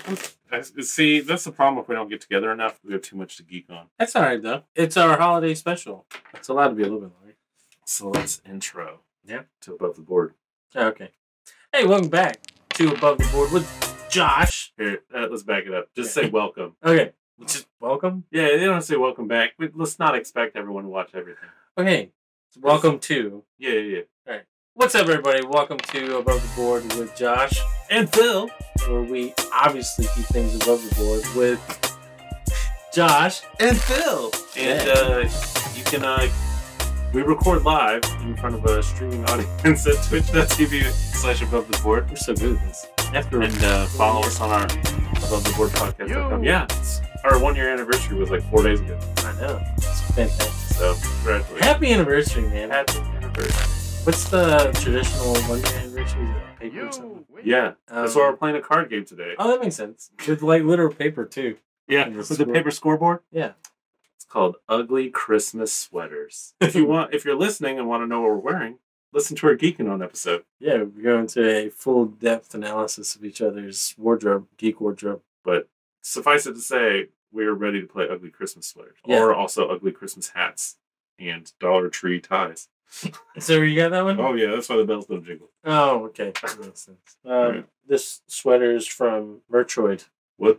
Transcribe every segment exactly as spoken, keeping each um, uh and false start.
I, see, that's the problem if we don't get together enough. We have too much to geek on. That's all right, though. It's our holiday special. It's allowed to be a little bit longer. So let's intro yeah. to Above the Board. Oh, okay. Hey, welcome back to Above the Board with Josh. Here, uh, let's back it up. Just say welcome. Okay. Just welcome? Yeah, they don't say welcome back. But let's not expect everyone to watch everything. Okay. So welcome to. Yeah, yeah, yeah. All right. What's up, everybody? Welcome to Above the Board with Josh and Phil, where we obviously keep things above the board with Josh and Phil. And yeah. uh, you can, uh, we record live in front of a streaming audience at twitch.tv slash above the board. We're so good at this. After and uh, follow us on our Above the Board podcast dot com. Yeah, it's, our one year anniversary was like four days ago. I know. It's fantastic. So, congratulations. Happy anniversary, man. Happy anniversary. What's the traditional one year anniversary? Is it paper or something? Yeah, that's um, why we're playing a card game today. Oh, that makes sense. With like literal paper, too. Yeah, with the paper scoreboard? Yeah. It's called Ugly Christmas Sweaters. If you want, if you're listening and want to know what we're wearing, listen to our Geeking On episode. Yeah, we go into a full depth analysis of each other's wardrobe, geek wardrobe. But suffice it to say, we're ready to play Ugly Christmas Sweaters. Yeah. Or also Ugly Christmas Hats and Dollar Tree Ties. So you got that one? Oh, yeah, that's why the bells don't jingle. Oh, okay. That makes sense. Um, right. This sweater is from Metroid. What?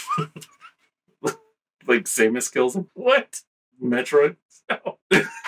Like Samus kills him? What? Metroid? No. All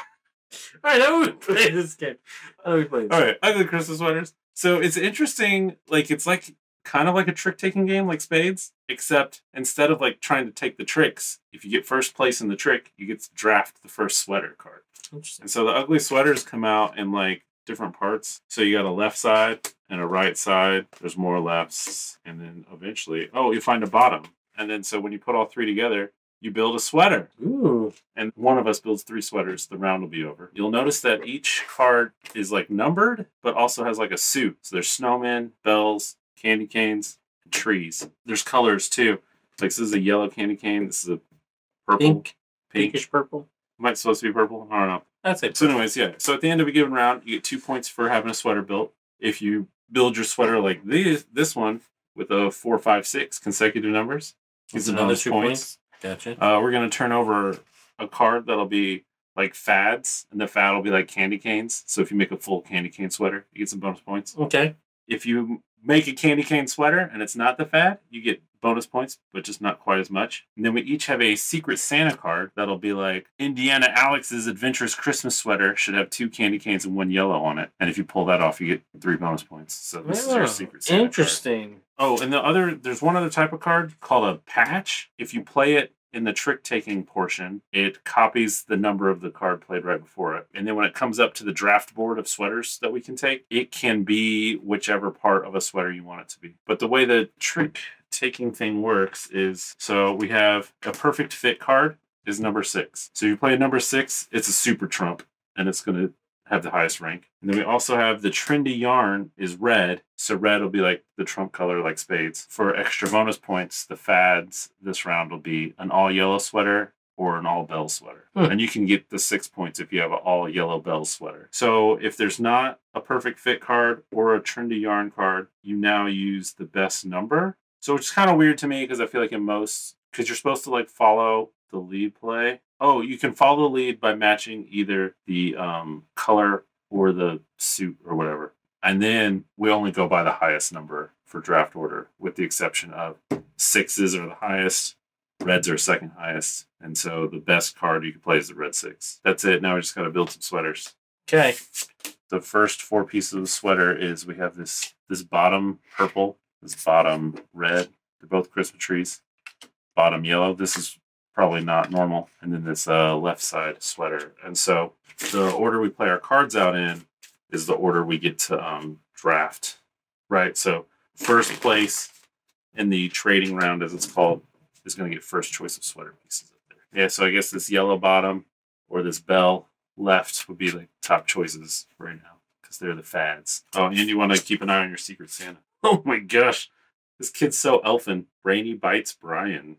right, how do we play this game? How do we play this All right, Ugly Christmas Sweaters. So it's interesting, like, it's like kind of like a trick-taking game like Spades, except instead of, like, trying to take the tricks, if you get first place in the trick, you get to draft the first sweater card. Interesting. And so the ugly sweaters come out in, like, different parts. So you got a left side and a right side. There's more lefts. And then eventually, oh, you find a bottom. And then so when you put all three together, you build a sweater. Ooh. And one of us builds three sweaters. The round will be over. You'll notice that each card is, like, numbered, but also has, like, a suit. So there's snowmen, bells, candy canes, and trees. There's colors, too. Like, this is a yellow candy cane. This is a purple. Pink. Pink. Pinkish purple. Might supposed to be purple. I don't know. That's it. So anyways, yeah. So at the end of a given round, you get two points for having a sweater built. If you build your sweater like this, this one with a four, five, six consecutive numbers, it's another two points. points. Gotcha. Uh, we're going to turn over a card that'll be like fads, and the fad will be like candy canes. So if you make a full candy cane sweater, you get some bonus points. Okay. If you make a candy cane sweater and it's not the fad, you get bonus points, but just not quite as much. And then we each have a Secret Santa card that'll be like, Indiana Alex's Adventurous Christmas Sweater should have two candy canes and one yellow on it. And if you pull that off, you get three bonus points. So this oh, is your Secret Santa interesting. card. Oh, and the other, there's one other type of card called a patch. If you play it in the trick-taking portion, it copies the number of the card played right before it. And then when it comes up to the draft board of sweaters that we can take, it can be whichever part of a sweater you want it to be. But the way the trick-taking thing works is, so we have a perfect fit card is number six. So you play a number six, it's a super trump, and it's going to have the highest rank. And then we also have the trendy yarn is red. So red will be like the trump color, like Spades. For extra bonus points, the fads this round will be an all yellow sweater or an all bell sweater. Hmm. And you can get the six points if you have an all yellow bell sweater. So if there's not a perfect fit card or a trendy yarn card, you now use the best number. So it's kind of weird to me because I feel like in most, because you're supposed to like follow the lead play. Oh, you can follow the lead by matching either the um, color or the suit or whatever. And then we only go by the highest number for draft order, with the exception of sixes are the highest, reds are second highest. And so the best card you can play is the red six. That's it. Now we just got to build some sweaters. Okay. The first four pieces of the sweater is we have this this bottom purple, this bottom red. They're both Christmas trees. Bottom yellow. This is probably not normal. And then this uh, left side sweater. And so the order we play our cards out in is the order we get to um, draft, right? So first place in the trading round, as it's called, is going to get first choice of sweater pieces up there. Yeah, so I guess this yellow bottom or this bell left would be like top choices right now because they're the fads. Oh, and you want to keep an eye on your Secret Santa. Oh my gosh. This kid's so elfin. Brainy Bites Brian.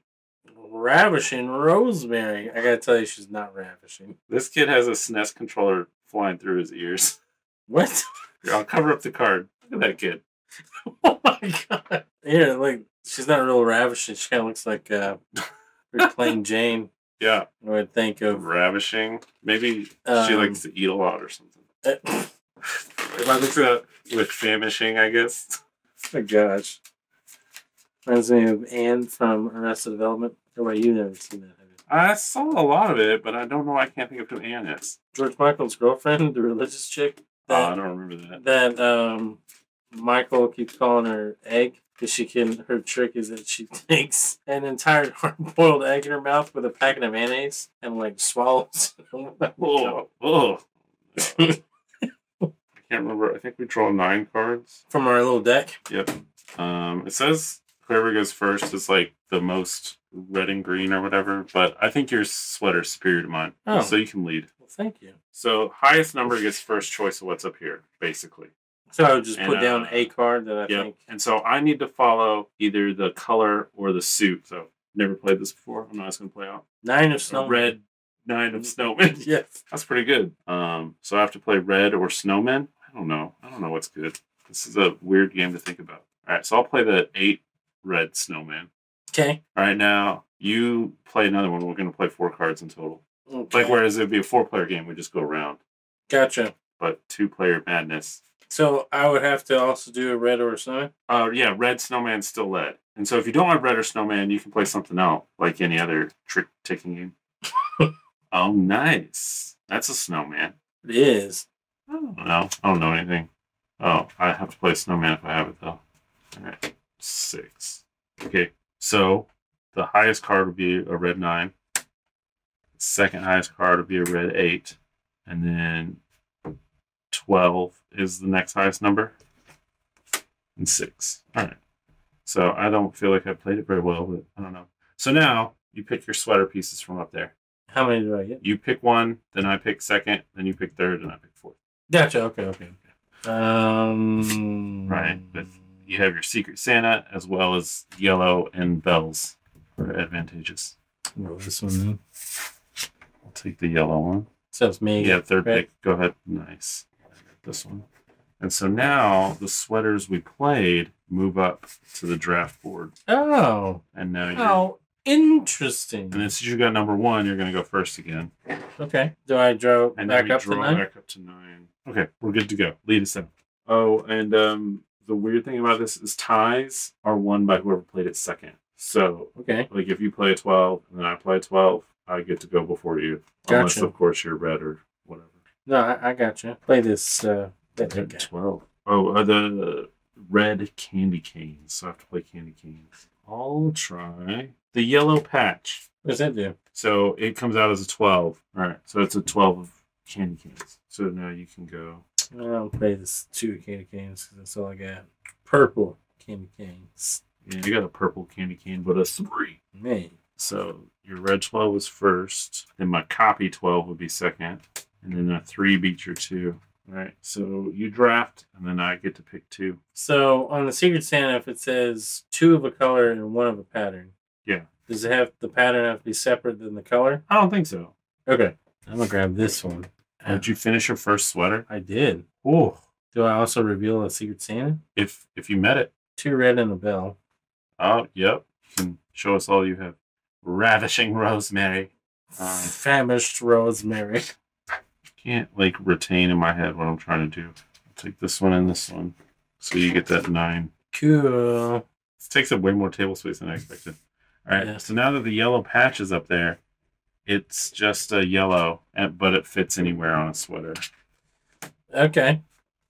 Ravishing Rosemary. I gotta tell you, she's not ravishing. This kid has a S N E S controller flying through his ears. What? Here, I'll cover up the card. Look at that kid. Oh my god. Here, like, She's not real ravishing. She kind of looks like uh, pretty plain Jane. Yeah. I would think of. Ravishing. Maybe Um, she likes to eat a lot or something. Uh, If I mix it up with famishing, I guess. oh my gosh. Reminds me of Anne from Arrested Development. Oh, wait, you've never seen that, have you? I saw a lot of it, but I don't know. I can't think of who Anne is. George Michael's girlfriend, the religious chick. Oh, I That, don't remember that. that um, Michael keeps calling her egg. Because she can, her trick is that she takes an entire hard-boiled egg in her mouth with a packet of mayonnaise and like swallows. Oh, oh. I can't remember. I think we draw nine cards. From our little deck. Yep. Um, it says whoever goes first is like the most red and green or whatever, but I think your sweater's superior to mine. Oh. So you can lead. Well, thank you. So highest number gets first choice of what's up here, basically. So I would just And, put down uh, a card that I Yep. think. And so I need to follow either the color or the suit. So never played this before. I'm not just gonna play out. Nine of A snow. red nine of snowmen. Yes. That's pretty good. Um, so I have to play red or snowmen. I don't know. I don't know what's good. This is a weird game to think about. All right, so I'll play the eight red snowman. Okay. All right, now you play another one. We're going to play four cards in total. Okay. Like whereas it'd be a four-player game, we just go around. Gotcha. But two-player madness. So I would have to also do a red or a snowman? Uh, yeah, red snowman's still led. And so if you don't have red or snowman, you can play something else, like any other trick-taking game. Oh, nice. That's a snowman. It is. I don't know. I don't know anything. Oh, I have to play snowman if I have it, though. All right. Six. Okay. So the highest card would be a red nine. The second highest card would be a red eight. And then twelve is the next highest number. And six. All right. So I don't feel like I played it very well, but I don't know. So now you pick your sweater pieces from up there. How many do I get? You pick one, then I pick second, then you pick third, and I pick fourth. Gotcha. Okay, okay, okay. Um, Right, but you have your Secret Santa as well as yellow and bells for advantageous. Roll this one then. I'll take the yellow one. So it's me. Yeah, third right? pick. Go ahead. Nice. This one. And so now the sweaters we played move up to the draft board. Oh. And now you're. How interesting. And then since you got number one, you're going to go first again. Okay. Do I draw And back now you up to draw nine? back up to nine. Okay, we're good to go. Lead us in. Oh, and um, the weird thing about this is ties are won by whoever played it second. So, Okay. like if you play a twelve and then I play a twelve, I get to go before you. Unless, Gotcha. of course, you're red or whatever. No, I, I got you. Play this. Uh, that Red okay. twelve. Oh, uh, the red candy canes. So I have to play candy canes. I'll try the yellow patch. What does that do? So it comes out as a twelve. All right. So it's a twelve of candy canes. So now you can go. I'll play this two candy canes because that's all I got. Purple candy canes. Yeah, you got a purple candy cane, but a three. Man. So your red twelve was first. Then my copy twelve would be second. And then a three beats your two. All right. So you draft, and then I get to pick two. So on the Secret Santa, if it says two of a color and one of a pattern, Yeah. does it have the pattern have to be separate than the color? I don't think so. Okay. I'm gonna grab this one. Did you finish your first sweater? I did. Oh, Do I also reveal a Secret Santa? if if you met it. Two red and a bell. Oh, yep. You can show us all you have. Ravishing Rosemary. Um, Famished Rosemary. can't like retain in my head what I'm trying to do. I'll take this one and this one. So you get that nine. Cool. This takes up way more table space than I expected. All right. Yeah. So now that the yellow patch is up there, it's just a yellow, and- but it fits anywhere on a sweater. Okay.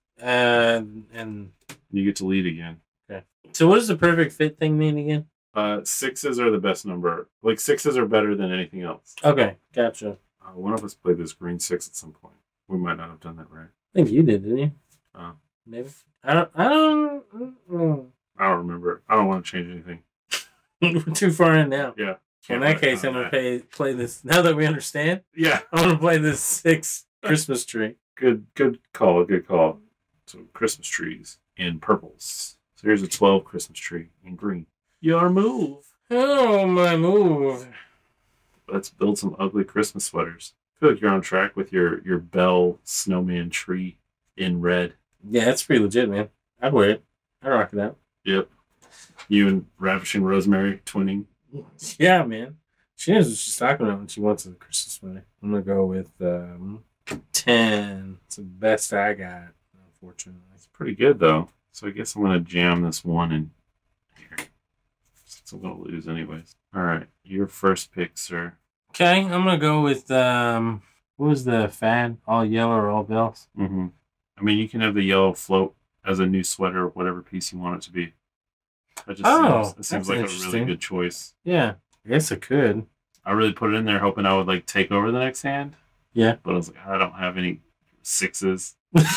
And and You get to lead again. so what does the perfect fit thing mean again? Uh, sixes are the best number. Like sixes are better than anything else. Okay, gotcha. Uh, one of us played this green six at some point. We might not have done that right. I think you did, didn't you? Uh, Maybe. I don't. I don't. I don't remember. I don't want to change anything. We're too far in now. Yeah. In that case, I'm gonna pay, play this. Now that we understand, Yeah. I'm gonna play this six Christmas tree. Good. Good call. Good call. So Christmas trees in purples. So here's a twelve Christmas tree in green. Your move. Oh, my move. Let's build some ugly Christmas sweaters. I feel like you're on track with your your bell snowman tree in red. Yeah, that's pretty legit, man. I'd wear it. I'd rock it out. Yep. You and Ravishing Rosemary twinning. Yeah, man. She knows what she's talking about when she wants a Christmas sweater. I'm gonna go with um, ten. It's the best I got, unfortunately. It's pretty good though. So I guess I'm gonna jam this one in here. Since I'm gonna lose anyways. All right, your first pick, sir. Okay, I'm gonna go with um, what was the fad? All yellow or all bells? Mm-hmm. I mean, you can have the yellow float as a new sweater, whatever piece you want it to be. That just Oh, seems, it seems that's like a interesting. really good choice. Yeah, I guess I could. I really put it in there hoping I would like take over the next hand. Yeah. But I was like, I don't have any sixes.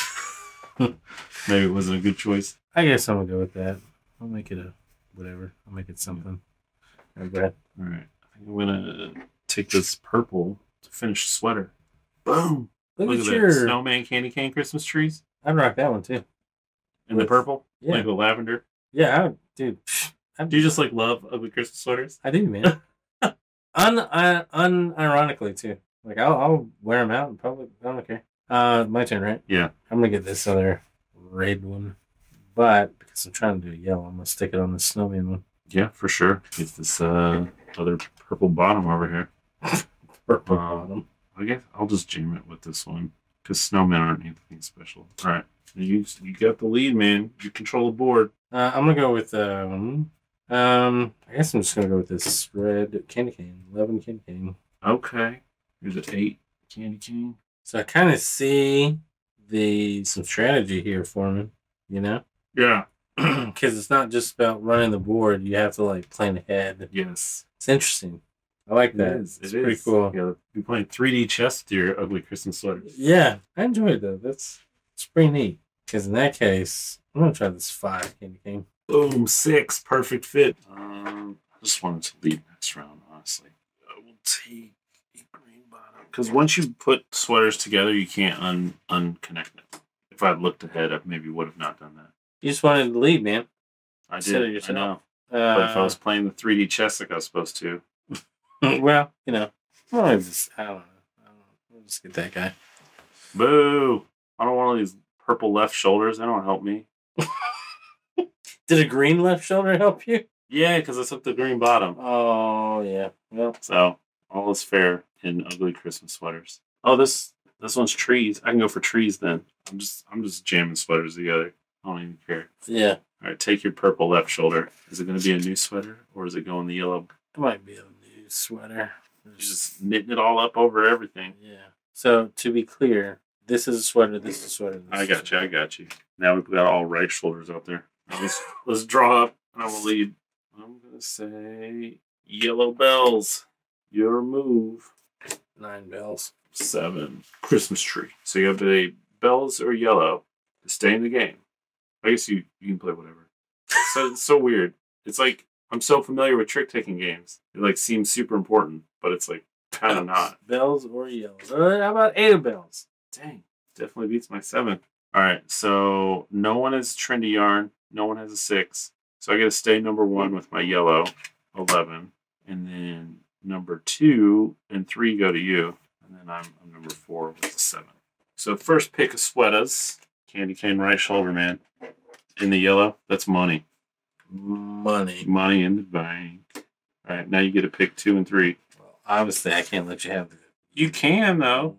Maybe it wasn't a good choice. I guess I'm gonna go with that. I'll make it a whatever. I'll make it something. All right, go ahead. All right. I think I'm gonna take this purple to finish the sweater. Boom! Look, Look at, at your. that snowman candy cane Christmas trees. I'd rock that one too. In With- the purple? yeah. Like the lavender. Yeah, I would, dude. I, Do you just like love ugly Christmas sweaters? I do, man. Un, un unironically too. Like I'll, I'll wear them out in public. I don't care. Uh, my turn, right? Yeah. I'm gonna get this other red one, but because I'm trying to do a yellow, I'm gonna stick it on the snowman one. Yeah, for sure. Get this uh, other purple bottom over here. Purple Um, bottom. I guess I'll just jam it with this one because snowmen aren't anything special. All right, you you got the lead, man. You control the board. Uh, I'm gonna go with um, um. I guess I'm just gonna go with this red candy cane, eleven candy cane. Okay, here's an eight candy cane. So I kind of see the some strategy here for me, you know, Yeah. because it's not just about running the board. You have to like plan ahead. Yes. It's interesting. I like that. It is. It's It pretty is. cool. Yeah, you're playing three D chess with your ugly Christmas sweaters. Yeah, I enjoy it though. That's it's pretty neat. Because in that case, I'm gonna try this five candy cane. Boom, six, perfect fit. Um, I just wanted to lead next round, honestly. I will take a green bottom because once you put sweaters together, you can't un unconnect it. If I'd looked ahead, I maybe would have not done that. You just wanted to lead, man. I Consider did. I yourself. know. Uh, But if I was playing the three D chess like I was supposed to, well, you know, I just I don't know. I don't know. We'll just get that guy. boo! I don't want all these purple left shoulders. They don't help me. Did a green left shoulder help you? Yeah, because I took the green bottom. Oh yeah. Well, So all is fair in ugly Christmas sweaters. Oh, this this one's trees. I can go for trees then. I'm just I'm just jamming sweaters together. I don't even care. yeah. All right, take your purple left shoulder. Is it going to be a new sweater or is it going the yellow? It might be a new sweater. You're just knitting it all up over everything. Yeah. So to be clear, this is a sweater. This is a sweater. This I is got a you. I got you. Now we've got all right shoulders out there. Now Let's let's draw up and I will lead. I'm gonna say yellow bells. Your move. nine bells. Seven. Christmas tree. So you have the bells or yellow to stay in the game. I guess you, you can play whatever. So it's so weird. It's like I'm so familiar with trick taking games. It like seems super important, but it's like kind of not. Bells or yellows. Uh, how about eight of bells? Dang, definitely beats my seven. All right, so no one has trendy yarn. No one has a six. So I got to stay number one with my yellow, eleven, and then number two and three go to you, and then I'm, I'm number four with the seven. So first pick of sweaters, candy cane right shoulder, man. In the yellow, that's money. Money. Money in the bank. All right, now you get to pick two and three. Well, obviously, I can't let you have the You can though.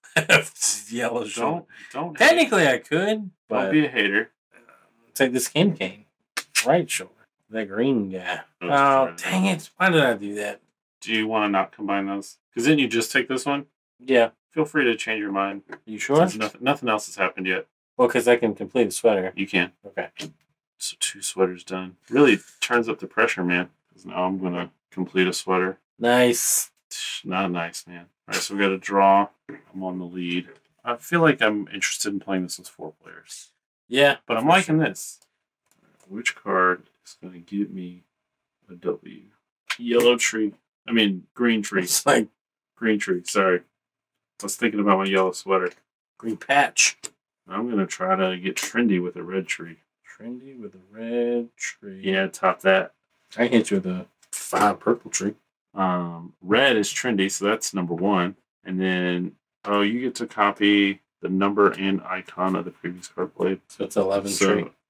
yellow shoulder. Don't don't hate. Technically, I could, Don't but be a hater. take this candy cane. Right shoulder. That green guy. Oh, Oh, sorry. dang it. Why did I do that? Do you want to not combine those? Because then you just take this one. Yeah. Feel free to change your mind. You sure? Since nothing, nothing else has happened yet. Well, because I can complete the sweater. You can. Okay. So two sweaters done. Really turns up the pressure, man. Because now I'm going to complete a sweater. Nice. Not nice, man. All right, so we got to draw. I'm on the lead. I feel like I'm interested in playing this with four players. Yeah. But I'm liking this. Which card is going to give me a W? Yellow tree. I mean, green tree. It's like Green tree, sorry. I was thinking about my yellow sweater. green patch. I'm going to try to get trendy with a red tree. Trendy with a red tree. Yeah, top that. I hit you with a five purple tree. Um, red is trendy, so that's number one. And then, oh, you get to copy the number and icon of the previous card played. So it's eleven So tree.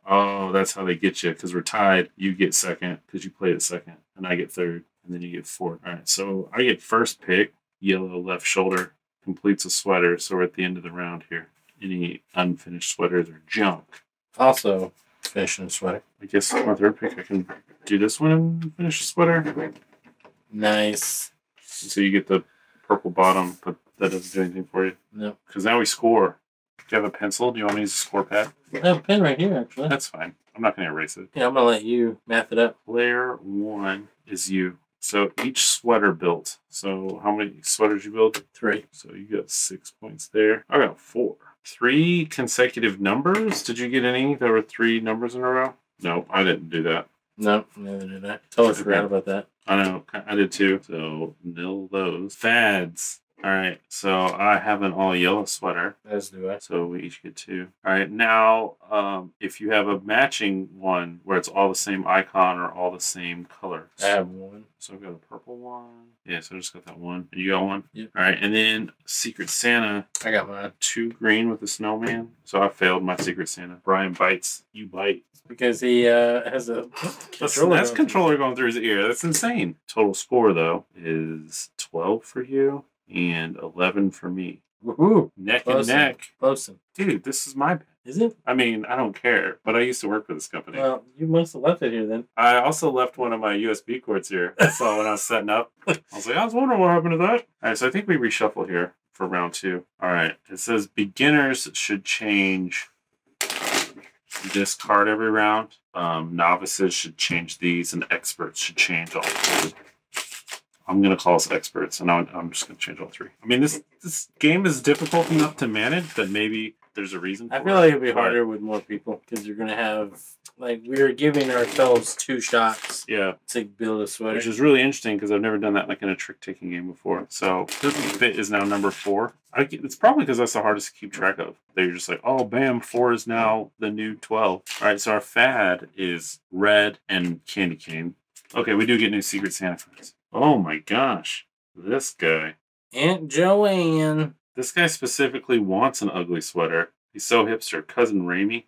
Oh, that's how they get you because we're tied. You get second because you played it second, and I get third, and then you get fourth. All right, so I get first pick. Yellow left shoulder completes a sweater. So we're at the end of the round here. Any unfinished sweaters are junk. Also, finishing the sweater. I guess my third pick, I can do this one and finish the sweater. Nice. So you get the purple bottom, but that doesn't do anything for you. No. Because now we score. Do you have a pencil? Do you want me to use a score pad? I have a pen right here, actually. That's fine. I'm not going to erase it. Yeah, I'm going to let you math it up. Player one is you. So each sweater built. So how many sweaters you build? Three. So you got six points there. I got four. Three consecutive numbers? Did you get any that were three numbers in a row? No, I didn't do that. No, neither did I. Totally forgot about that. I know. I did too. So nil those. Fads. All right. So I have an all yellow sweater. As do I. So we each get two. All right. Now, um, if you have a matching one where it's all the same icon or all the same colors. I have one. So I've got a purple one. Yeah, so I just got that one. You got one? Yep. All right. And then Secret Santa. I got mine. Two green with a snowman. So I failed my Secret Santa. Brian bites. You bite. Because he uh, has a controller. That's controller going through his ear. That's insane. Total score, though, is twelve for you and eleven for me. Woohoo! Neck Close and neck. Close. Dude, this is my pen. Is it? I mean, I don't care, but I used to work for this company. Well, you must have left it here then. I also left one of my U S B cords here. I saw when I was setting up. I was like, I was wondering what happened to that. All right, so I think we reshuffle here for round two. All right, it says beginners should change this card every round. Um, novices should change these, and experts should change all three. I'm going to call us experts, and I'm, I'm just going to change all three. I mean, this this game is difficult enough to manage that maybe there's a reason for I feel it, like it'd be but- harder with more people because you're going to have, like, we're giving ourselves two shots Yeah, to build a sweater. which is really interesting because I've never done that like in a trick-taking game before. So Perfect Fit is now number four. I, it's probably because that's the hardest to keep track of. They're just like, oh, bam, four is now the new twelve. All right, so our fad is red and candy cane. Okay, we do get new Secret Santa cards. Oh my gosh, this guy. Aunt Joanne. This guy specifically wants an ugly sweater. He's so hipster. Cousin Raimi.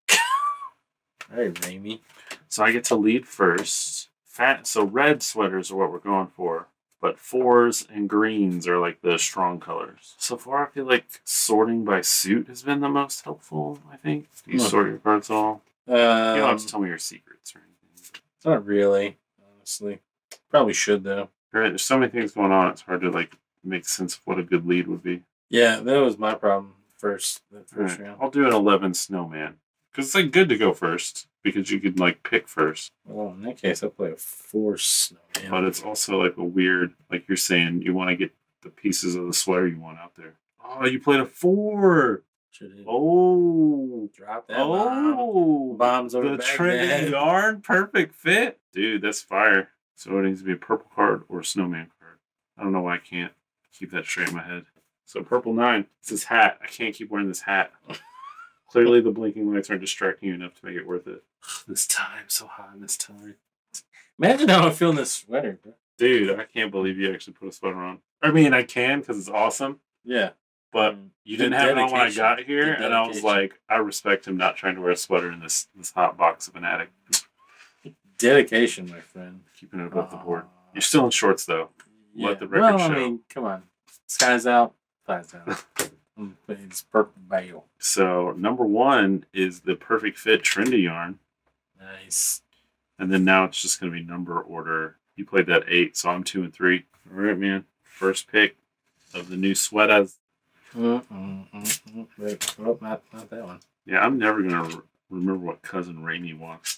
Hey, Raimi. So I get to lead first. Fat. So red sweaters are what we're going for. But fours and greens are like the strong colors. So far, I feel like sorting by suit has been the most helpful, I think. Do you Hmm. sort your cards all? Um, You don't have to tell me your secrets or anything. Not really, honestly. Probably should, though. Right, there's so many things going on, it's hard to like make sense of what a good lead would be. Yeah, that was my problem first, that first Right. round. I'll do an eleven snowman. Because it's like good to go first. Because you could like pick first. Well, in that case, I'll play a four snowman. But it's also like a weird, like you're saying, you want to get the pieces of the sweater you want out there. Oh, you played a four. Should have Oh. dropped that bomb. Oh. Bombs over The Baghdad. Trinity yarn, perfect fit. Dude, that's fire. So it needs to be a purple card or a snowman card. I don't know why I can't keep that straight in my head. So purple nine. It's this hat. I can't keep wearing this hat. Clearly the blinking lights aren't distracting you enough to make it worth it. This time, so hot in this time. Imagine how I feel in this sweater, bro. Dude, I can't believe you actually put a sweater on. I mean, I can because it's awesome, Yeah. but Mm. you The didn't have it on when I dedication. got here, The and I was dedication. like, I respect him not trying to wear a sweater in this this hot box of an attic. Dedication, my friend. Keeping it above the board. Aw. You're still in shorts, though. Yeah. Let the record well, show. I mean, come on. Sky's out. Sky's out. Mm, but it's purple bail. So, number one is the perfect fit trendy yarn. Nice. And then now it's just going to be number order. You played that eight, so I'm two and three. All right, man. First pick of the new sweaters. Mm, mm, mm, mm. Wait, oh, not, not that one. Yeah, I'm never going to re- remember what Cousin Raimi wants.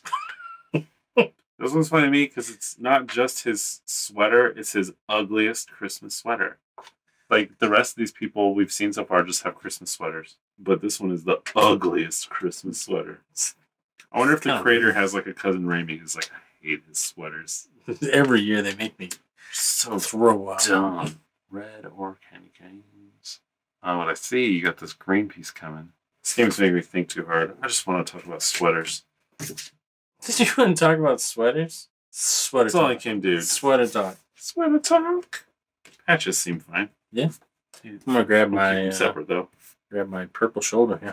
This one's funny to me because it's not just his sweater, it's his ugliest Christmas sweater. Like the rest of these people we've seen so far just have Christmas sweaters. But this one is the ugliest Christmas sweater. I wonder if the Kinda creator weird. has like a Cousin Raimi who's like, I hate his sweaters. Every year they make me So throw up. dumb. Red or candy canes. Oh, what I see, you got this green piece coming. This game's making me think too hard. I just want to talk about sweaters. Did you want to talk about sweaters? Sweater That's all I talk. can do. Sweater talk. Sweater talk. Patches seem fine. Yeah. Yeah. I'm gonna grab We'll keep my them uh, separate though. grab my purple shoulder here.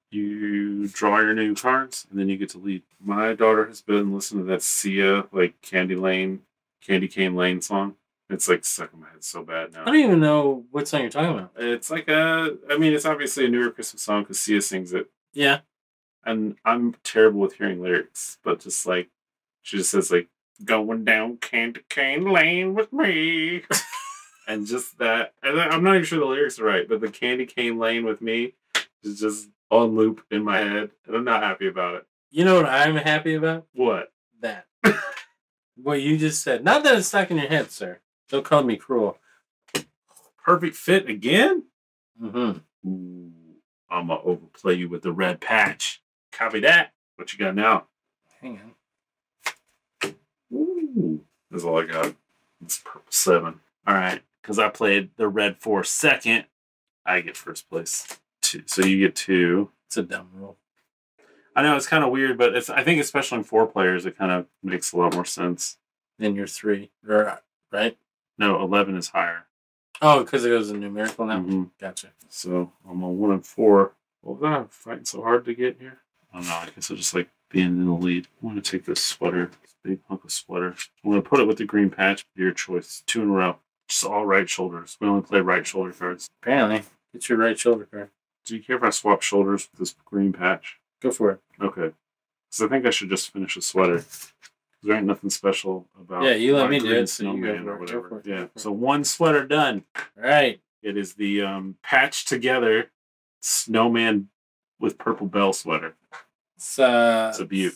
You draw your new cards, and then you get to lead. My daughter has been listening to that Sia, like, Candy Lane, Candy Cane Lane song. It's, like, stuck in my head so bad now. I don't even know what song you're talking about. It's like a... I mean, it's obviously a newer Christmas song because Sia sings it. Yeah. And I'm terrible with hearing lyrics, but just, like, she just says, like, going down Candy Cane Lane with me. And just that... And I'm not even sure the lyrics are right, but the Candy Cane Lane with me is just on loop in my head, and I'm not happy about it. You know what I'm happy about? What? That. What you just said. Not that it's stuck in your head, sir. Don't call me cruel. Perfect fit again? Mm-hmm. Ooh, I'm going to overplay you with the red patch. Copy that. What you got now? Hang on. Ooh. That's all I got. It's purple seven. All right. Because I played the red four second, I get first place. Two. So you get two. It's a dumb rule. I know it's kind of weird, but it's. I think especially in four players, it kind of makes a lot more sense. Then you're three. Or, right? No, eleven is higher. Oh, because it goes in numerical now? Mm-hmm. Gotcha. So I'm on one and four. What was I fighting so hard to get here? I don't know. I guess I'll just like being in the lead. I'm going to take this sweater, this big hunk of sweater. I'm going to put it with the green patch. Your choice. Two in a row. Just all right shoulders. We only play right shoulder cards. Apparently. It's your right shoulder card. Do you care if I swap shoulders with this green patch? Go for it. Okay. Because I think I should just finish the sweater. There ain't nothing special about Yeah, you let my me do green it, so you go snowman for or it. whatever. Go for it. Yeah. Go for it. So one sweater done. All right. It is the um, patch together snowman with purple bell sweater. It's, uh, It's a beaut.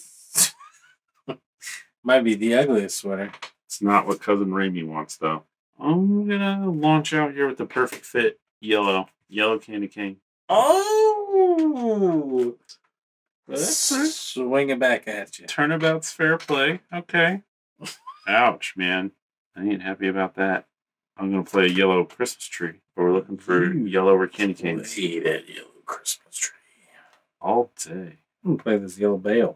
Might be the ugliest sweater. It's not what Cousin Raimi wants, though. I'm gonna launch out here with the perfect fit yellow. Yellow Candy Cane. Oh! That's right. Swing it back at you. Turnabout's fair play. Okay. Ouch, man. I ain't happy about that. I'm gonna play a yellow Christmas tree. But we're looking for Ooh. yellow or candy canes. Play that yellow Christmas tree. All day. I'm gonna play this yellow bale.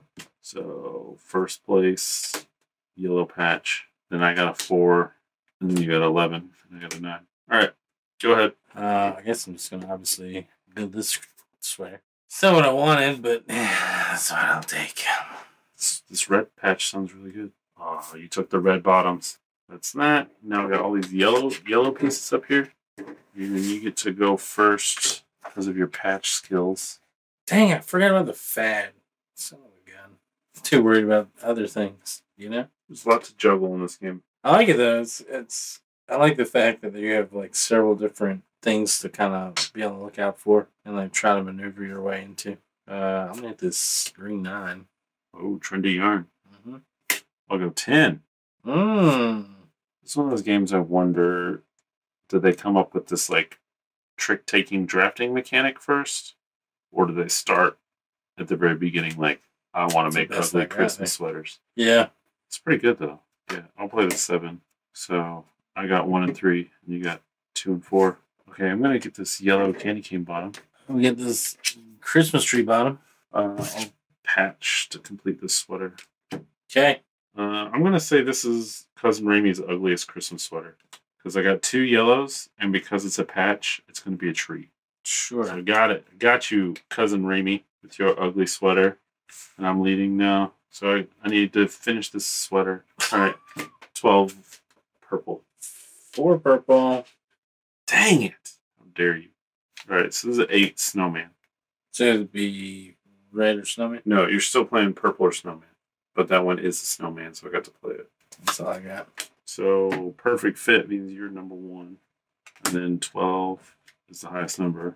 So first place, yellow patch. Then I got a four. And then you got eleven. And I got a nine. Alright. Go ahead. Uh, I guess I'm just gonna obviously build this sweater. It's not what I wanted, but that's what I'll take. This, this red patch sounds really good. Oh, you took the red bottoms. That's that. Now we got all these yellow yellow pieces up here. And then you get to go first because of your patch skills. Dang, I forgot about the fad. Son of a gun. I'm too worried about other things, you know? There's a lot to juggle in this game. I like it though. It's, it's I like the fact that you have like several different things to kind of be on the lookout for and like try to maneuver your way into. Uh, I'm gonna hit this green nine. Oh, trendy yarn. Mm-hmm. I'll go ten. Mm. It's one of those games I wonder, did they come up with this like trick-taking drafting mechanic first? Or do they start at the very beginning like, I want That's to the make best ugly I got, Christmas eh? sweaters? Yeah. It's pretty good though. Yeah, I'll play the seven. So I got one and three, and you got two and four. Okay, I'm gonna get this yellow candy cane bottom. We get this Christmas tree bottom. Uh, I'll patch to complete this sweater. Okay. Uh, I'm gonna say this is Cousin Raimi's ugliest Christmas sweater because I got two yellows, and because it's a patch, it's gonna be a tree. Sure. So I got it. I got you, Cousin Raimi, with your ugly sweater, and I'm leading now. So I, I need to finish this sweater. All right, twelve purple. Four purple. Dang it! How dare you? All right, so this is an eight snowman. So it'd be red or snowman? No, you're still playing purple or snowman, but that one is a snowman, so I got to play it. That's all I got. So perfect fit means you're number one, and then twelve is the highest number,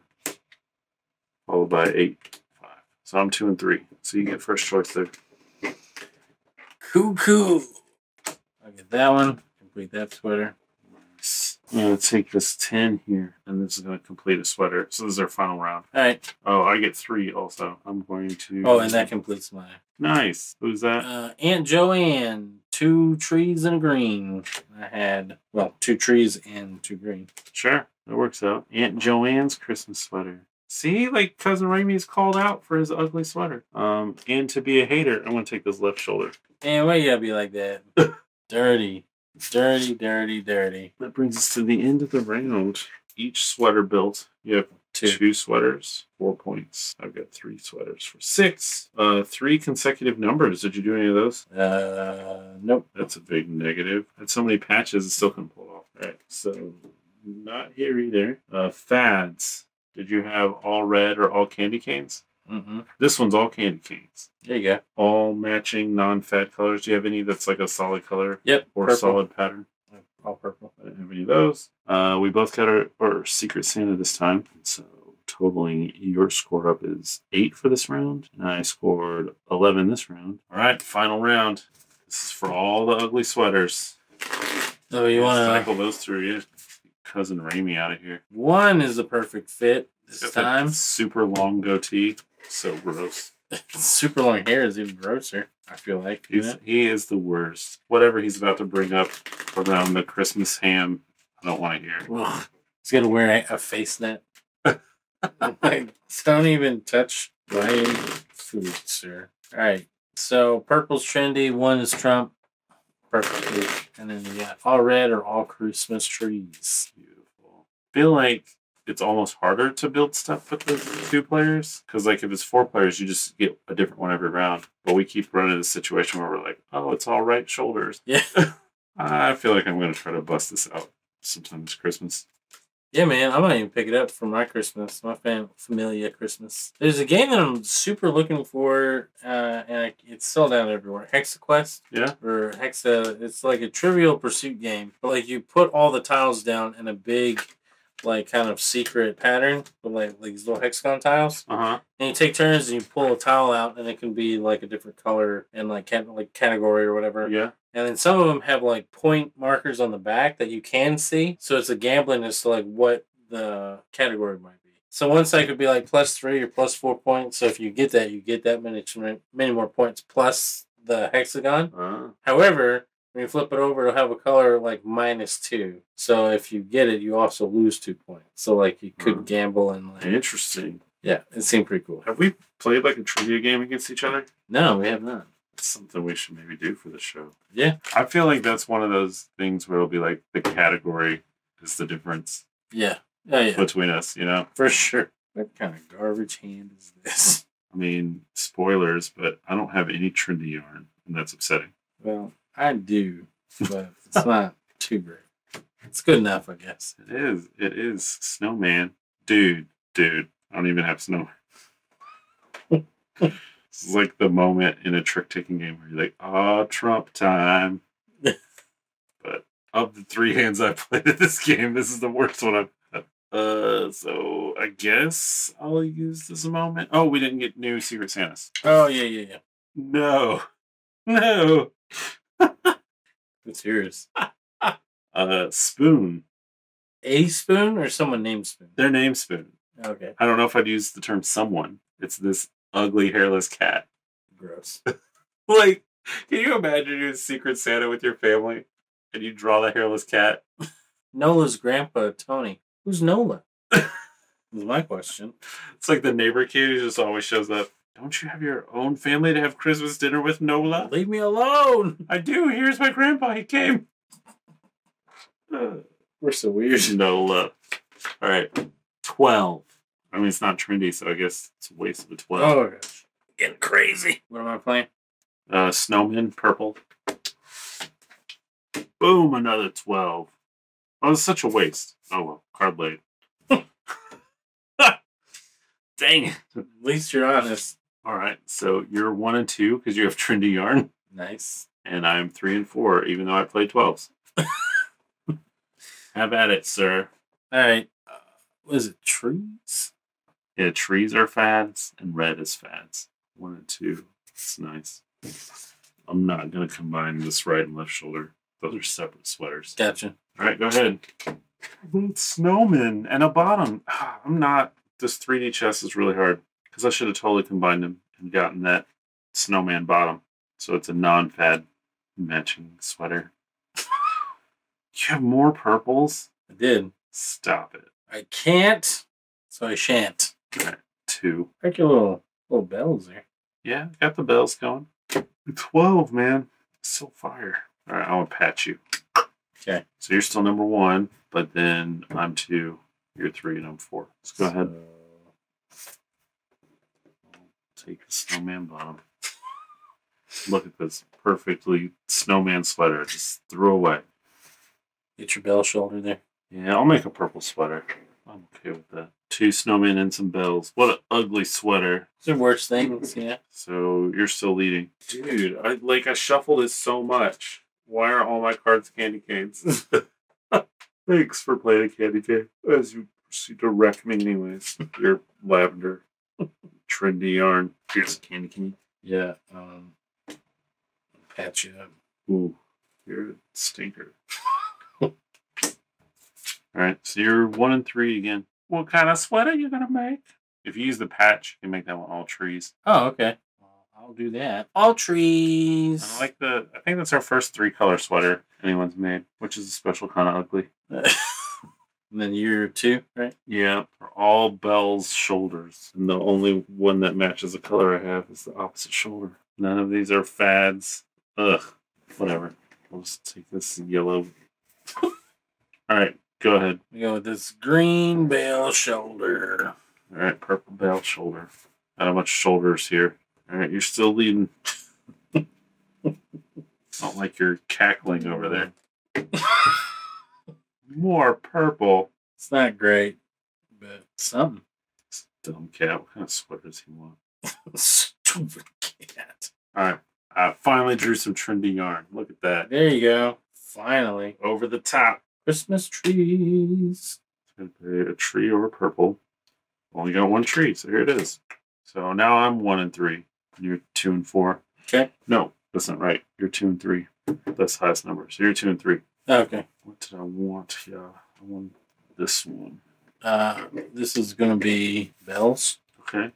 followed by eight, five. So I'm two and three. So you get first choice there. Cool, cool. I'll get that one. Complete that sweater. Nice. I'm gonna take this ten here, and this is gonna complete a sweater. So this is our final round. All right. Oh, I get three also. I'm going to. Oh, and that completes my. Nice. Who's that? Uh, Aunt Joanne. Two trees and a green. I had, well, two trees and two green. Sure, that works out. Aunt Joanne's Christmas sweater. See, like Cousin Raimi's called out for his ugly sweater. Um, and to be a hater, I'm gonna take this left shoulder. Man, why you gotta be like that? Dirty. Dirty, dirty, dirty. That brings us to the end of the round. Each sweater built, you have Two. Two sweaters, four points. I've got three sweaters for six. Uh, three consecutive numbers. Did you do any of those? Uh, nope. That's a big negative. Had so many patches, it still couldn't pull it off. All right, so not here either. Uh, fads. Did you have all red or all candy canes? Mm-hmm. This one's all candy canes. There you go. All matching non-fad colors. Do you have any that's like a solid color? Yep. Or purple. solid pattern? All purple. I didn't have any of those. Uh, we both got our, our Secret Santa this time. So totaling your score up is eight for this round. And I scored eleven this round. All right, final round. This is for all the ugly sweaters. So you want to cycle those through? Yeah. Cousin Raimi out of here. One is the perfect fit this Got time. that super long goatee. So gross. Super long hair is even grosser, I feel like. He's, he is the worst. Whatever he's about to bring up around the Christmas ham, I don't want to hear. Ugh. He's going to wear a, a face net. Like, don't even touch my food, sir. All right. So purple's trendy. One is Trump. Perfect. And then you got all red or all Christmas trees. Beautiful. Feel like it's almost harder to build stuff with the two players because, like, if it's four players, you just get a different one every round. But we keep running this situation where we're like, oh, it's all right shoulders. Yeah. I feel like I'm going to try to bust this out sometime this Christmas. Yeah, man. I might even pick it up for my Christmas, my fam- Familia Christmas. There's a game that I'm super looking for, uh, and I, it's sold out everywhere. HexaQuest. Yeah. Or Hexa. It's like a Trivial Pursuit game, but like you put all the tiles down in a big, like kind of secret pattern with like, like these little hexagon tiles. Uh huh. And you take turns and you pull a tile out, and it can be like a different color and like cat- like category or whatever. Yeah. And then some of them have like point markers on the back that you can see. So it's a gambling as to like what the category might be. So one side could be like plus three or plus four points. So if you get that, you get that many many more points plus the hexagon. Uh, However, when you flip it over, it'll have a color like minus two. So if you get it, you also lose two points. So like you could Uh, gamble and like interesting. yeah, it seemed pretty cool. Have we played like a trivia game against each other? No, we have not. That's something we should maybe do for the show. Yeah. I feel like that's one of those things where it'll be like the category is the difference Yeah. Oh yeah. between us, you know? For sure. What kind of garbage hand is this? I mean, spoilers, but I don't have any trendy yarn, and that's upsetting. Well, I do, but it's not too great. It's good enough, I guess. It is. It is. Snowman. Dude. Dude. I don't even have snowman. This is like the moment in a trick-taking game where you're like, oh, Trump time. But of the three hands I've played in this game, this is the worst one I've had. Uh, so I guess I'll use this moment. Oh, we didn't get new Secret Santas. Oh, yeah, yeah, yeah. No. No. What's yours? Uh, Spoon. A Spoon or someone named Spoon? Their name's Spoon. Okay. I don't know if I'd use the term someone. It's this ugly hairless cat. Gross. Like, can you imagine doing Secret Santa with your family and you draw the hairless cat? Nola's grandpa, Tony. Who's Nola? Was my question. It's like the neighbor kid who just always shows up. Don't you have your own family to have Christmas dinner with, Nola? Leave me alone. I do. Here's my grandpa. He came. Uh, We're so weird. Nola. All right. twelve. I mean, it's not trendy, so I guess it's a waste of a twelve. Oh, gosh. Getting crazy. What am I playing? Uh, Snowman, purple. Boom, another twelve. Oh, it's such a waste. Oh, well. Card laid. Dang it. At least you're honest. All right, so you're one and two because you have trendy yarn, Nice. and I'm three and four, even though I played twelves. Have at it, sir. All right. Uh, what is it? Trees? Yeah, trees are fads, and red is fads. One and two. It's nice. I'm not going to combine this right and left shoulder. Those are separate sweaters. Gotcha. All right, go ahead. Snowman and a bottom. I'm not. This three D chest is really hard because I should have totally combined them and gotten that snowman bottom. So it's a non-fad matching sweater. You have more purples? I did. Stop it. I can't, so I shan't. All right, two. Like your little little bells there. Yeah, got the bells going. twelve, man. Still fire. All right, I want to patch you. Okay. So you're still number one, but then I'm two. You're three and I'm four. Let's go ahead. So, Take the snowman bottom. Look at this perfectly snowman sweater. Just threw away. get your bell shoulder there. Yeah, I'll make a purple sweater. I'm okay with that. Two snowmen and some bells. What an ugly sweater. Those are worse things, yeah. So you're still leading. Dude, I like I shuffled it so much. Why are all my cards candy canes? Thanks for playing a candy cane. As you proceed to wreck me anyways. Your lavender. Trendy yarn. Here's a candy cane. Yeah. Um, patch you up. Ooh, you're a stinker. Alright, so you're one and three again. What kind of sweater you gonna make? If you use the patch, you can make that one all trees. Oh, okay. Well, I'll do that. All trees. I like the I think that's our first three color sweater anyone's made, which is a special kind of ugly. And then year two, right? Yeah, for all Bell's shoulders. And the only one that matches the color I have is the opposite shoulder. None of these are fads. Ugh. Whatever. We'll just take this yellow. Alright, go ahead. We go with this green bell shoulder. Alright, purple Bell shoulder. Not a bunch of shoulders here. Alright, you're still leading. Not like you're cackling over there. More purple. It's not great, but something. This dumb cat. What kind of sweater does he want? Stupid cat. Alright. I finally drew some trendy yarn. Look at that. There you go. Finally. Over the top. Christmas trees. It's gonna be a tree over purple. Only got one tree, so here it is. So now I'm one and three. You're two and four. Okay. No, that's not right. You're two and three. That's the highest number. So you're two and three. Okay. What did I want? Yeah, I want this one. Uh, this is going to be bells. Okay.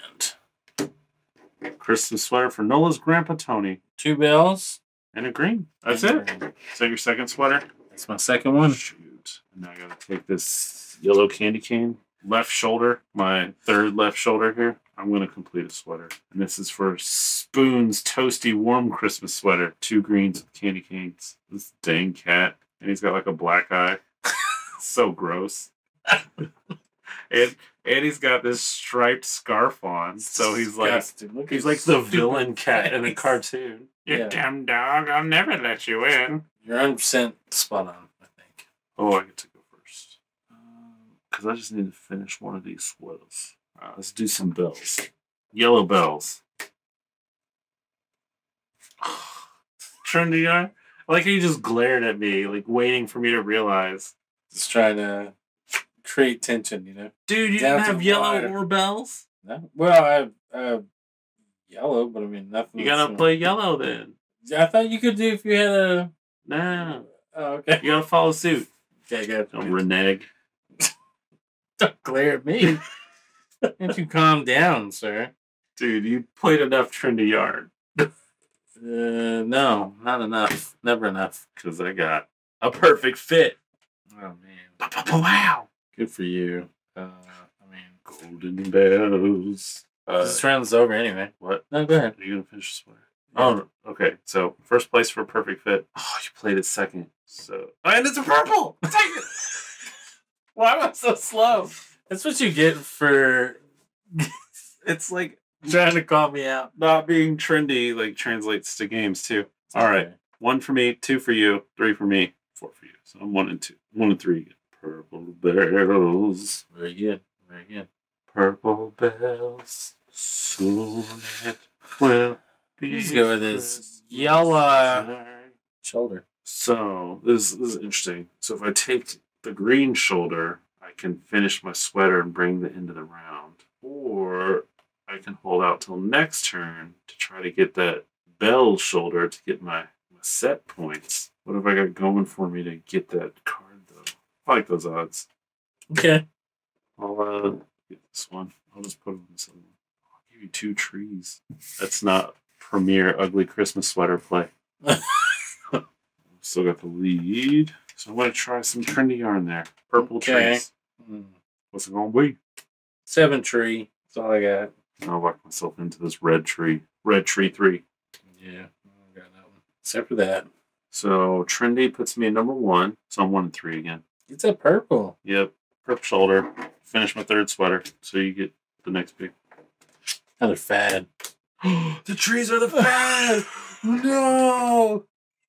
And Christmas sweater for Nola's grandpa Tony. two bells. And a green. That's and it. green. Is that your second sweater? That's my second one. Shoot. And now I gotta take this yellow candy cane. Left shoulder. My third left shoulder here. I'm gonna complete a sweater. And this is for Spoon's toasty warm Christmas sweater. Two greens with candy canes. This dang cat. And he's got like a black eye. So gross. and and he's got this striped scarf on. So he's like Disgusting. Look he's at like the his villain stupid cat in a face. cartoon. You Yeah. damn dog, I'll never let you in. You're one hundred percent spot on, I think. Oh, I get to go first. Because I just need to finish one of these sweaters. Uh, let's do some bells. Yellow bells. Trendy yarn. I like how you just glared at me, like waiting for me to realize. Just trying to create tension, you know? Dude, you Down didn't to have yellow water. or bells? No? Well, I have uh, yellow, but I mean, nothing. You gotta that's- play yellow then. I thought you could do if you had a. No. Oh, okay. You gotta follow suit. Okay, good. Don't renege. Don't glare at me. Can't you calm down, sir? Dude, you played enough trendy yarn. Uh, no, not enough. Never enough. Because I got a perfect fit. Oh man, Wow. good for you. Uh, I mean, Golden bells. Uh, this round's over anyway. what? No, go ahead. Are you gonna finish the sweater? Oh, okay. So first place for perfect fit. Oh, you played it second. So and it's a purple. Take it. Why am I so slow? That's what you get for It's like trying to call me out. not being trendy. Like translates to games too. All right, Okay. one for me, two for you, three for me, four for you. So I'm one and two, one and three. Purple bells, Very good. Very good. purple bells. Soon it will be. Let's go with this Christmas yellow time. shoulder. So this, this is interesting. So if I take the green shoulder, I can finish my sweater and bring the end of the round. Or I can hold out till next turn to try to get that bell shoulder to get my, my set points. What have I got going for me to get that card though? I like those odds. Okay. I'll uh, get this one. I'll just put it on this other one. I'll give you two trees. That's not premier ugly Christmas sweater play. Still got the lead. So I'm going to try some trendy yarn there. Purple Okay. trees. Hmm. What's it going to be? Seven tree. That's all I got. I'll lock myself into this red tree. Red tree three. Yeah. I got that one. Except for that. So trendy puts me at number one. So I'm one and three again. It's a purple. Yep. purple shoulder. Finish my third sweater, so you get the next pick. Another fad. The trees are the fad. No.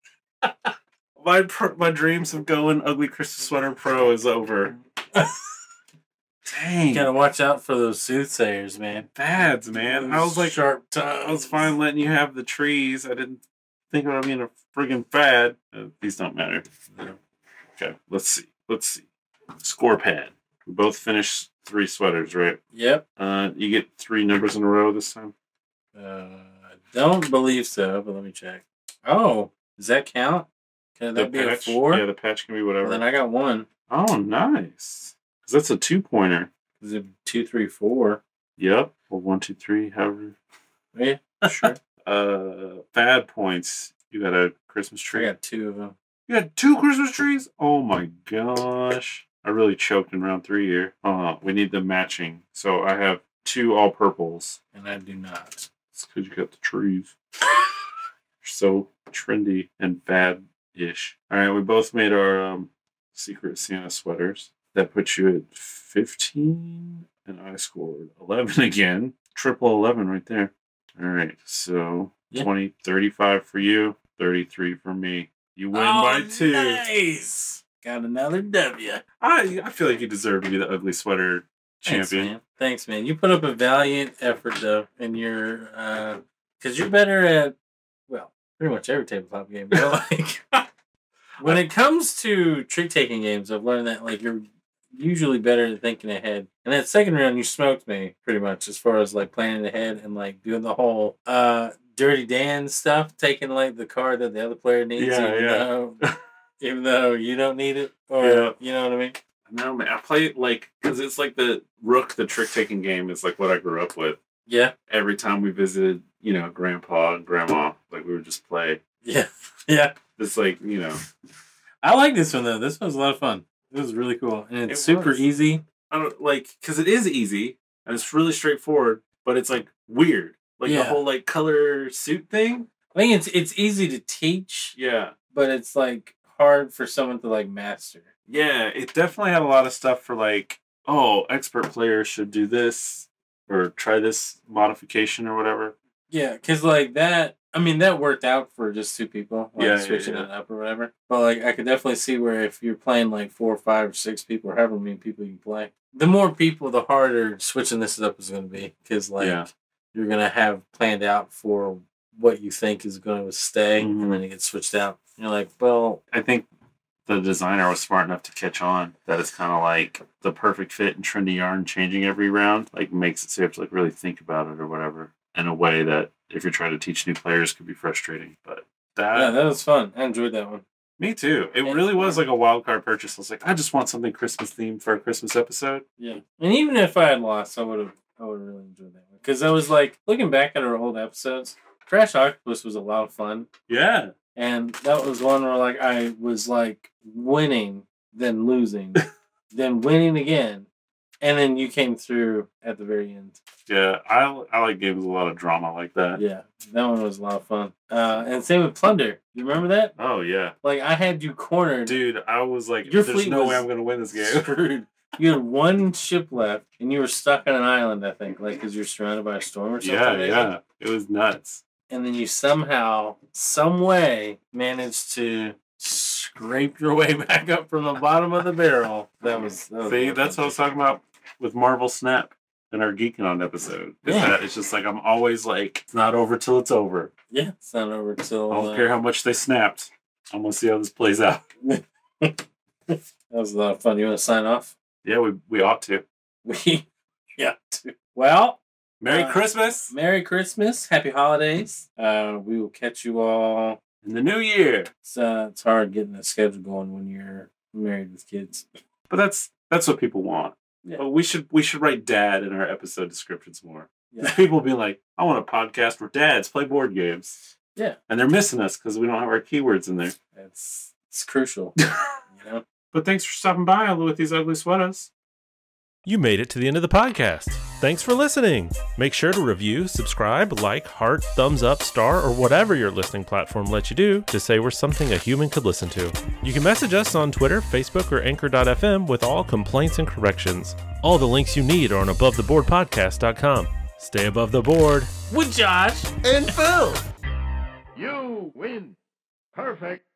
My pr- my dreams of going Ugly Christmas Sweater Pro is over. Dang. You gotta watch out for those soothsayers, man. Fads, man. I was like, sharp tongues. I was fine letting you have the trees. I didn't think about being a friggin' fad. Uh, these don't matter. Okay, let's see. Let's see. Score pad. We both finished three sweaters, right? Yep. Uh, you get three numbers in a row this time. Uh, I don't believe so, but let me check. Oh, does that count? Can that The be patch, a four? Yeah, the patch can be whatever. Well, then I got one. Oh, nice. Because that's a two pointer. Is it two, three, four? Yep. Or one, two, three, however. Yeah, sure. uh, fad points. You got a Christmas I tree. got two of them. You got two Christmas trees? Oh my gosh. I really choked in round three here. Uh, we need the matching. So I have two all purples. And I do not. It's because you got the trees. You're so trendy and fad-ish. All right, we both made our um, Secret Santa sweaters. That puts you at fifteen, and I scored eleven again. Triple eleven right there. All right, so Yeah. twenty, thirty-five for you, thirty-three for me. You win Oh, by two. Nice. Got another W. I I feel like you deserve to be the ugly sweater Thanks, champion. man. Thanks, man. You put up a valiant effort, though, in your, uh, because you're better at, well, pretty much every tabletop game. But like, when it comes to trick taking games, I've learned that like you're usually better at thinking ahead. And that second round, you smoked me pretty much as far as like planning ahead and like doing the whole uh Dirty Dan stuff, taking like the card that the other player needs, Yeah, even yeah. though even though you don't need it, or Yeah. you know what I mean. No, man, I play it like, because it's like the Rook, the trick taking game is like what I grew up with. Yeah, Every time we visited, you know, grandpa and grandma, like we would just play. yeah, yeah. It's like, you know, I like this one though. This one was a lot of fun. It was really cool, and it's It super was. easy. I don't like, because it is easy and it's really straightforward, but it's like weird. Like the Yeah. whole like color suit thing. I think it's it's easy to teach, Yeah. but it's like hard for someone to like master. Yeah, it definitely had a lot of stuff for like, oh, expert players should do this or try this modification or whatever. Yeah, because like that, I mean, that worked out for just two people, like Yeah, yeah, switching yeah. it up or whatever. But like, I could definitely see where if you're playing like four or five or six people or however many people you can play, the more people, the harder switching this up is going to be. Because like, Yeah. you're going to have planned out for what you think is going to stay, Mhm. and then it gets switched out. You're like, well, I think the designer was smart enough to catch on that it's kind of like the perfect fit and trendy yarn changing every round, like makes it so you have to like really think about it or whatever in a way that if you're trying to teach new players could be frustrating. But that, yeah, that was fun. I enjoyed that one. me too. It And- really was like a wild card purchase. I was like, I just want something Christmas themed for a Christmas episode. Yeah, and even if I had lost, I would have, I would have really enjoyed that one because I was like looking back at our old episodes. Crash Octopus was a lot of fun, Yeah. and that was one where like I was like winning, then losing, then winning again, and then you came through at the very end. Yeah. I, I like games with a lot of drama like that. Yeah, that one was a lot of fun. Uh, and same with Plunder. You remember that? Oh, yeah. Like I had you cornered. Dude, I was like, Your there's fleet no was way I'm going to win this game. Screwed. You had one ship left, and you were stuck on an island. I think, like, because you're surrounded by a storm or something. Yeah, maybe? yeah. It was nuts. And then you somehow, some way, managed to scrape your way back up from the bottom of the barrel. That was. That was See, really that's what I fun. was talking about with Marvel Snap in our Geeking On episode. Is Yeah. that it's just like I'm always like, it's not over till it's over. Yeah, it's not over till. I don't uh, care how much they snapped. I'm gonna see how this plays out. That was a lot of fun. You want to sign off? Yeah, we we ought to. We, yeah. Too. Well, Merry Uh, Christmas Merry Christmas, Happy Holidays. Uh, we will catch you all. in the new year. It's uh, it's hard getting a schedule going when you're married with kids. But that's that's what people want. Yeah. But we should we should write dad in our episode descriptions more. Yeah. People be like, I want a podcast where dads play board games. Yeah. And they're missing us because we don't have our keywords in there. It's it's crucial. You know. But thanks for stopping by with these ugly sweaters. You made it to the end of the podcast. Thanks for listening. Make sure to review, subscribe, like, heart, thumbs up, star, or whatever your listening platform lets you do to say we're something a human could listen to. You can message us on Twitter, Facebook, or Anchor dot f m with all complaints and corrections. All the links you need are on above the board podcast dot com. Stay above the board With Josh And Phil. You win. Perfect.